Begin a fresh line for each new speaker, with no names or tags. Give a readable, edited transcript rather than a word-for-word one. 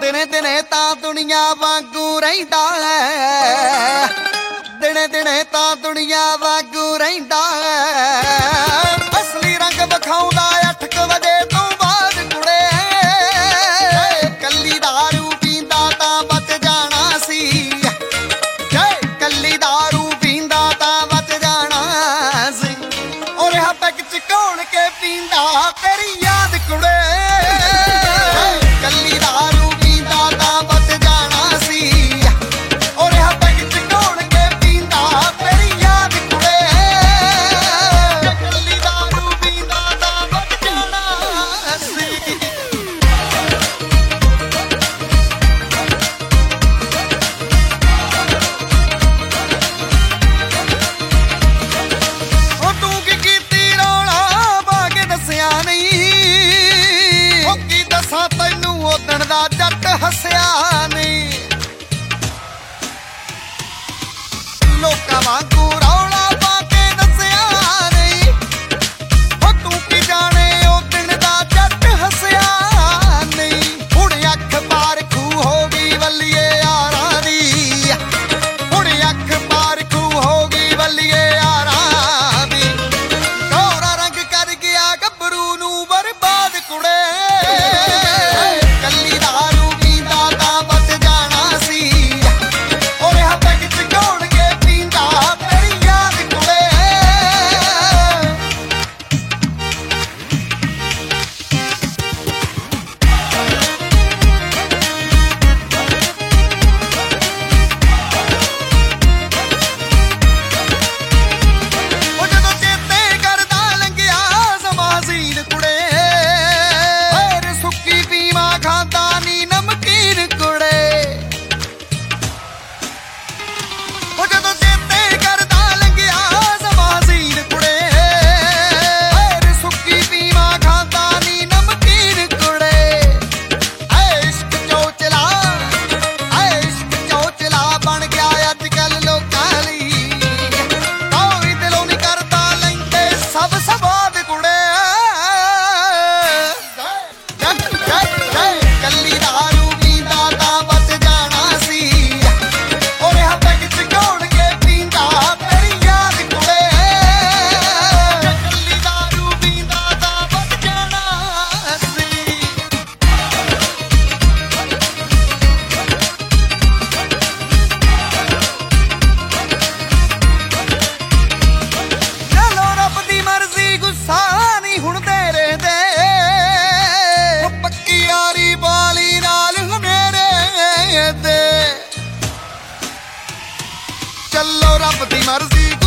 ਦਿਨੇ ਦਿਨੇ ਤਾਂ ਦੁਨੀਆ ਵਾਂਗੂ ਰਹਿੰਦਾ ਹੈ, ਦਿਨੇ ਦਿਨੇ ਤਾਂ ਦੁਨੀਆ ਵਾਂਗੂ ਰਹਿੰਦਾ ਹੈ। ਅਸਲੀ ਰੰਗ ਵਿਖਾਉਂਦਾ 8 ਵਜੇ ਤੋਂ ਬਾਅਦ ਕੁੜੇ, ਕੱਲੀ ਦਾਰੂ ਪੀਂਦਾ ਤਾਂ ਬਚ ਜਾਣਾ ਸੀ, ਕੱਲੀ ਦਾਰੂ ਪੀਂਦਾ ਤਾਂ ਬਚ ਜਾਣਾ ਸੀ। ਉਹ ਰਿਹਾ ਪੈਗ ਚ ਘੋਲ ਕੇ ਪੀਂਦਾ ਤੇਰੀ ਯਾਦ ਕੁੜੇ, ਕੱਲੀ ਦਾਰੂ ਪੀਂਦਾ ਤਾਂ ਬਚ ਜਾਣਾ ਸੀ। ਉਹ ਰਿਹਾ ਪੈਗ ਚ ਘੋਲ ਕੇ ਪੀਂਦਾ ਤੇਰੀ ਯਾਦ ਕੁੜੇ, ਕੱਲੀ ਦਾਰੂ ਪੀਂਦਾ ਤਾਂ ਬਚ ਜਾਣਾ ਸੀ। ਉਹ ਤੂੰ ਕੀ ਕੀਤੀ ਰੌਲਾ ਪਾ ਕੇ ਦੱਸਿਆ ਨਹੀਂ, ਉਹ ਕੀ ਦੱਸਾਂ ਤੈਨੂੰ ਉਦਣ ਦਾ ਜੱਟ ਹੱਸਿਆ ਨਹੀਂ। ਲੋਕਾਂ ਵਾਂਗੂ ਰੌਲਾ ਪਾ ਕੇ ਦੱਸਿਆ ਨਹੀਂ, ਉਹ ਤੂੰ ਕੀ ਜਾਣੇ ਉਦਣ ਦਾ ਜੱਟ ਹੱਸਿਆ ਨਹੀਂ। ਹੁਣ ਅੱਖ ਪਾਰਖੂ ਹੋ ਗਈ ਵੱਲੀਏ ਯਾਰਾਂ ਦੀ, ਹੁਣ ਅੱਖ ਪਾਰਖੂ ਹੋ ਗਈ ਵੱਲੀਏ ਯਾਰਾਂ ਦੀ। ਗੋਰਾ ਰੰਗ ਕਰ ਗਿਆ ਗੱਭਰੂ ਨੂੰ ਬਰਬਾਦ ਕੁੜੇ, ਕੱਲੀ ਦਾਰੂ ਪੀਂਦਾ ਤਾਂ ਬਚ ਜਾਣਾ ਸੀ। ਉਹ ਰਿਹਾ ਪੈਗ ਚ ਘੋਲ ਕੇ ਪੀਂਦਾ ਤੇਰੀ ਯਾਦ ਕੁੜੇ। ਉਹ ਜਦੋਂ ਚੇਤੇ ਕਰਦਾ ਲੰਘਿਆ ਸਮਾਂ ਹਸੀਨ ਕੁੜੇ, ਫੇਰ ਸੁੱਕੀ ਪੀਵਾਂ ਖਾਂਦਾ ਨੀ ਨਮਕੀਨ ਕੁੜੇ। ਉਹ ਜਦੋਂ ਚੇਤੇ ਕਰਦਾ ਲੰਘਿਆ ਸਮਾਂ ਹਸੀਨ ਕੁੜੇ, ਫੇਰ ਸੁੱਕੀ ਪੀਵਾਂ ਖਾਂਦਾ ਨੀ ਨਮਕੀਨ ਕੁੜੇ। ਐ ਇਸ਼ਕ ਚੋਚਲਾ, ਐ ਇਸ਼ਕ ਚੋਚਲਾ ਬਣ ਗਿਆ ਅੱਜ ਕੱਲ ਲੋਕਾਂ ਲਈ, ਕੋਈ ਦਿਲੋਂ ਨੀ ਕਰਦਾ ਲੈਂਦੇ ਸਭ ਸਵਾਦ ਕੁੜੇ। ਕੱਲੀ ਦਾਰੂ ਪੀਂਦਾ ਤਾਂ ਬਚ ਜਾਣਾ ਸੀ, ਉਹ ਰਿਹਾ ਪੈਗ ਚ ਘੋਲ ਕੇ ਪੀਂਦਾ ਤੇਰੀ ਯਾਦ ਕੁੜੇ, ਕੱਲੀ ਦਾਰੂ ਪੀਂਦਾ ਤਾਂ ਬਚ ਜਾਣਾ ਸੀ। ਚਲੋ ਰੱਬ ਦੀ ਮਰਜ਼ੀ ਗੁੱਸਾ ਨਹੀਂ ਹੁਣ ਤੇਰੇ ਦੇ, ਉਹ ਪੱਕੀ ਯਾਰੀ ਵਾਲੀ ਨਾਲ ਹਨੇਰੇ ਦੇ। ਚੱਲੋ ਰੱਬ ਦੀ ਮਰਜ਼ੀ